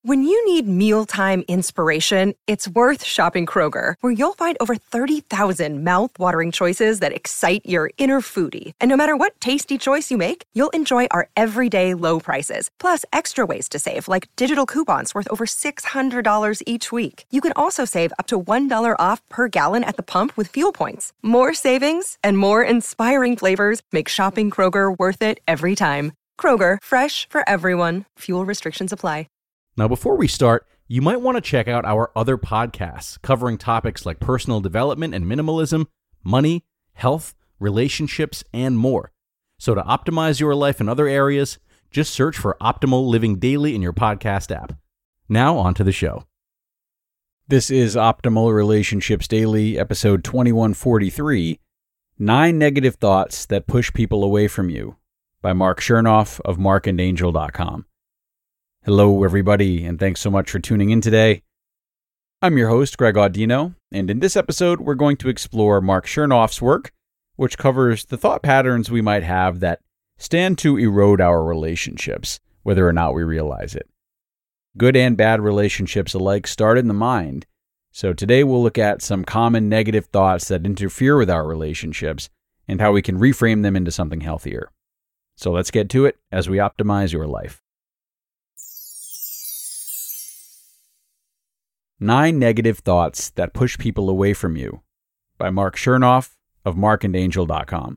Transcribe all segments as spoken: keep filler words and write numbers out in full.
When you need mealtime inspiration, it's worth shopping Kroger, where you'll find over thirty thousand mouth-watering choices that excite your inner foodie. And no matter what tasty choice you make, you'll enjoy our everyday low prices, plus extra ways to save, like digital coupons worth over six hundred dollars each week. You can also save up to one dollar off per gallon at the pump with fuel points. More savings and more inspiring flavors make shopping Kroger worth it every time. Kroger, fresh for everyone. Fuel restrictions apply. Now, before we start, you might want to check out our other podcasts covering topics like personal development and minimalism, money, health, relationships, and more. So to optimize your life in other areas, just search for Optimal Living Daily in your podcast app. Now, on to the show. This is Optimal Relationships Daily, episode twenty-one forty-three, Nine Negative Thoughts That Push People Away From You, by Mark Chernoff of mark and angel dot com. Hello, everybody, and thanks so much for tuning in today. I'm your host, Greg Audino, and in this episode, we're going to explore Mark Chernoff's work, which covers the thought patterns we might have that stand to erode our relationships, whether or not we realize it. Good and bad relationships alike start in the mind, so today we'll look at some common negative thoughts that interfere with our relationships and how we can reframe them into something healthier. So let's get to it as we optimize your life. Nine Negative Thoughts That Push People Away From You, by Mark Chernoff of mark and angel dot com.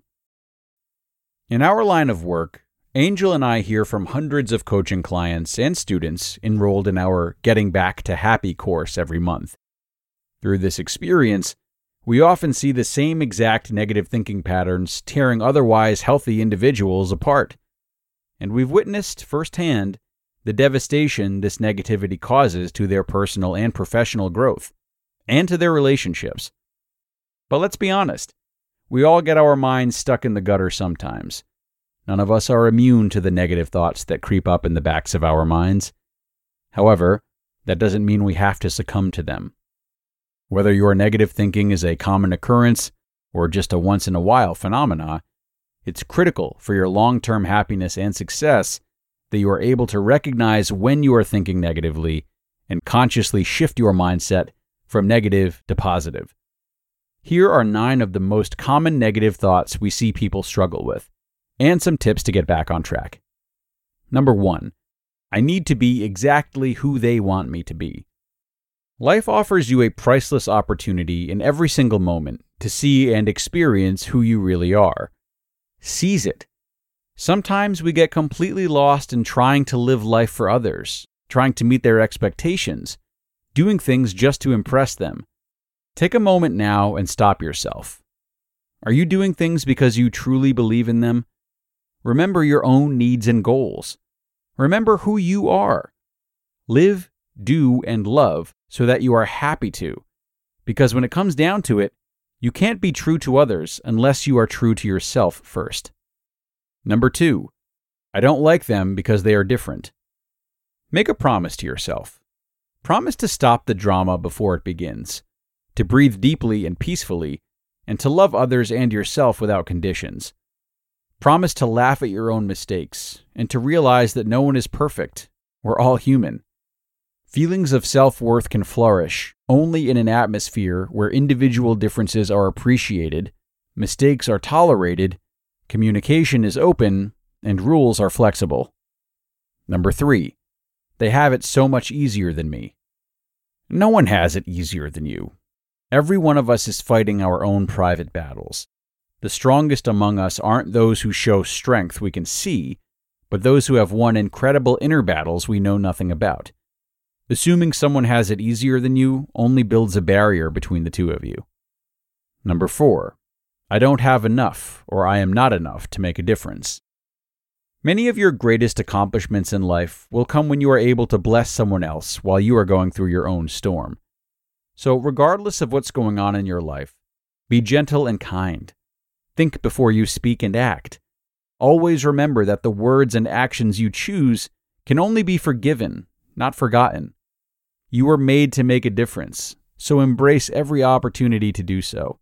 In our line of work, Angel and I hear from hundreds of coaching clients and students enrolled in our Getting Back to Happy course every month. Through this experience, we often see the same exact negative thinking patterns tearing otherwise healthy individuals apart. And we've witnessed firsthand the devastation this negativity causes to their personal and professional growth, and to their relationships. But let's be honest, we all get our minds stuck in the gutter sometimes. None of us are immune to the negative thoughts that creep up in the backs of our minds. However, that doesn't mean we have to succumb to them. Whether your negative thinking is a common occurrence or just a once-in-a-while phenomena, it's critical for your long-term happiness and success that you are able to recognize when you are thinking negatively and consciously shift your mindset from negative to positive. Here are nine of the most common negative thoughts we see people struggle with, and some tips to get back on track. Number one, I need to be exactly who they want me to be. Life offers you a priceless opportunity in every single moment to see and experience who you really are. Seize it. Sometimes we get completely lost in trying to live life for others, trying to meet their expectations, doing things just to impress them. Take a moment now and stop yourself. Are you doing things because you truly believe in them? Remember your own needs and goals. Remember who you are. Live, do, and love so that you are happy to. Because when it comes down to it, you can't be true to others unless you are true to yourself first. Number two, I don't like them because they are different. Make a promise to yourself. Promise to stop the drama before it begins, to breathe deeply and peacefully, and to love others and yourself without conditions. Promise to laugh at your own mistakes and to realize that no one is perfect. We're all human. Feelings of self-worth can flourish only in an atmosphere where individual differences are appreciated, mistakes are tolerated, communication is open, and rules are flexible. Number three, they have it so much easier than me. No one has it easier than you. Every one of us is fighting our own private battles. The strongest among us aren't those who show strength we can see, but those who have won incredible inner battles we know nothing about. Assuming someone has it easier than you only builds a barrier between the two of you. Number four, I don't have enough, or I am not enough to make a difference. Many of your greatest accomplishments in life will come when you are able to bless someone else while you are going through your own storm. So regardless of what's going on in your life, be gentle and kind. Think before you speak and act. Always remember that the words and actions you choose can only be forgiven, not forgotten. You were made to make a difference, so embrace every opportunity to do so.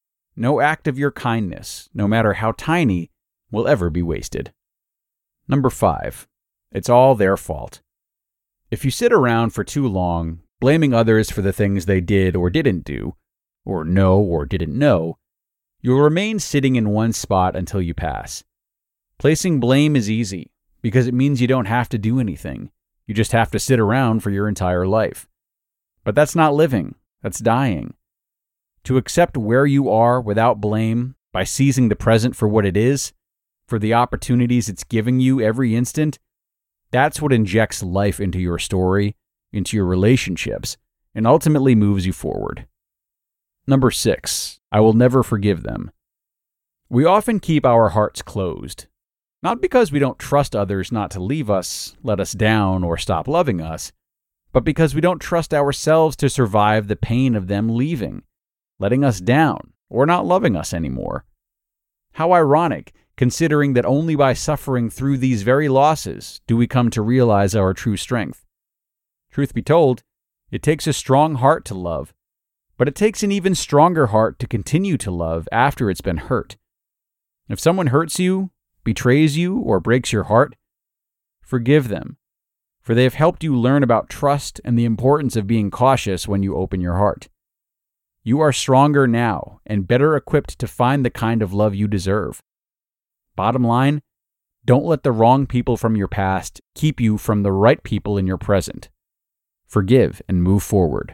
No act of your kindness, no matter how tiny, will ever be wasted. Number five, it's all their fault. If you sit around for too long, blaming others for the things they did or didn't do, or know or didn't know, you'll remain sitting in one spot until you pass. Placing blame is easy, because it means you don't have to do anything. You just have to sit around for your entire life. But that's not living, that's dying. To accept where you are without blame, by seizing the present for what it is, for the opportunities it's giving you every instant, that's what injects life into your story, into your relationships, and ultimately moves you forward. Number six, I will never forgive them. We often keep our hearts closed, not because we don't trust others not to leave us, let us down, or stop loving us, but because we don't trust ourselves to survive the pain of them leaving, letting us down, or not loving us anymore. How ironic, considering that only by suffering through these very losses do we come to realize our true strength. Truth be told, it takes a strong heart to love, but it takes an even stronger heart to continue to love after it's been hurt. If someone hurts you, betrays you, or breaks your heart, forgive them, for they have helped you learn about trust and the importance of being cautious when you open your heart. You are stronger now and better equipped to find the kind of love you deserve. Bottom line, don't let the wrong people from your past keep you from the right people in your present. Forgive and move forward.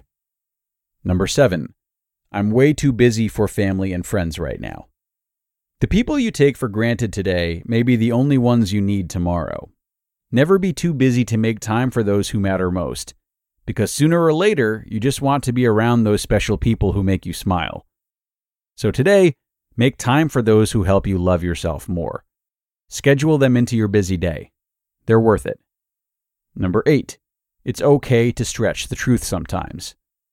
Number seven, I'm way too busy for family and friends right now. The people you take for granted today may be the only ones you need tomorrow. Never be too busy to make time for those who matter most, because sooner or later, you just want to be around those special people who make you smile. So today, make time for those who help you love yourself more. Schedule them into your busy day. They're worth it. Number eight, it's okay to stretch the truth sometimes.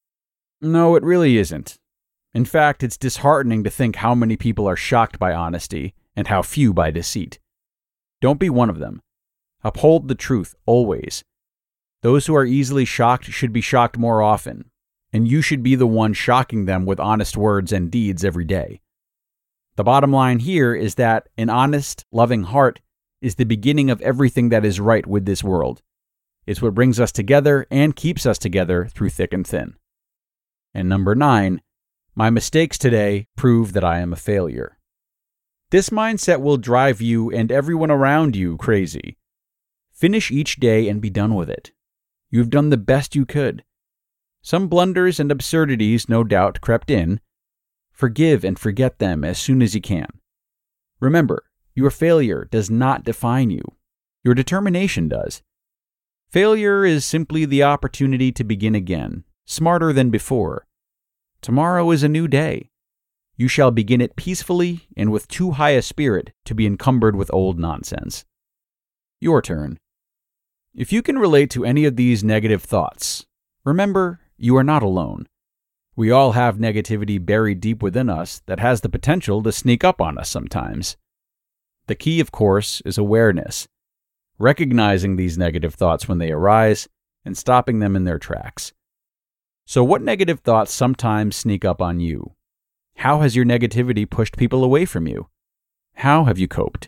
No, it really isn't. In fact, it's disheartening to think how many people are shocked by honesty and how few by deceit. Don't be one of them. Uphold the truth always. Those who are easily shocked should be shocked more often, and you should be the one shocking them with honest words and deeds every day. The bottom line here is that an honest, loving heart is the beginning of everything that is right with this world. It's what brings us together and keeps us together through thick and thin. And number nine, my mistakes today prove that I am a failure. This mindset will drive you and everyone around you crazy. Finish each day and be done with it. You've done the best you could. Some blunders and absurdities no doubt crept in. Forgive and forget them as soon as you can. Remember, your failure does not define you. Your determination does. Failure is simply the opportunity to begin again, smarter than before. Tomorrow is a new day. You shall begin it peacefully and with too high a spirit to be encumbered with old nonsense. Your turn. If you can relate to any of these negative thoughts, remember, you are not alone. We all have negativity buried deep within us that has the potential to sneak up on us sometimes. The key, of course, is awareness, recognizing these negative thoughts when they arise and stopping them in their tracks. So what negative thoughts sometimes sneak up on you? How has your negativity pushed people away from you? How have you coped?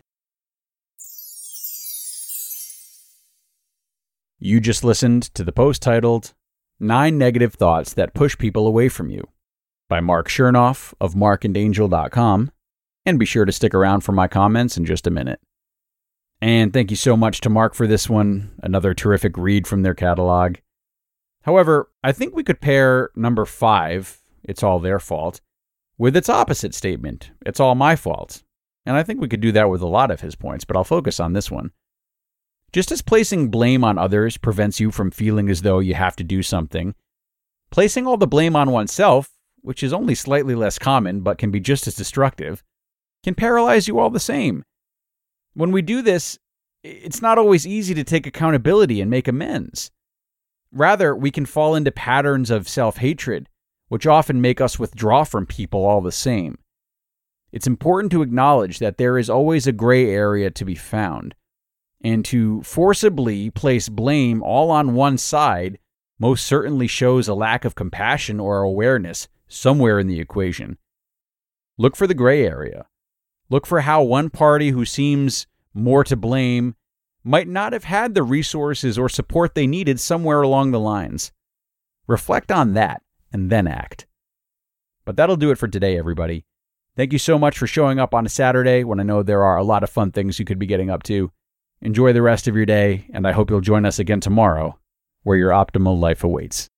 You just listened to the post titled, Nine Negative Thoughts That Push People Away From You by Mark Chernoff of mark and angel dot com, and be sure to stick around for my comments in just a minute. And thank you so much to Mark for this one, another terrific read from their catalog. However, I think we could pair number five, It's All Their Fault, with its opposite statement, It's All My Fault. And I think we could do that with a lot of his points, but I'll focus on this one. Just as placing blame on others prevents you from feeling as though you have to do something, placing all the blame on oneself, which is only slightly less common but can be just as destructive, can paralyze you all the same. When we do this, it's not always easy to take accountability and make amends. Rather, we can fall into patterns of self-hatred, which often make us withdraw from people all the same. It's important to acknowledge that there is always a gray area to be found, and to forcibly place blame all on one side most certainly shows a lack of compassion or awareness somewhere in the equation. Look for the gray area. Look for how one party who seems more to blame might not have had the resources or support they needed somewhere along the lines. Reflect on that and then act. But that'll do it for today, everybody. Thank you so much for showing up on a Saturday when I know there are a lot of fun things you could be getting up to. Enjoy the rest of your day, and I hope you'll join us again tomorrow, where your optimal life awaits.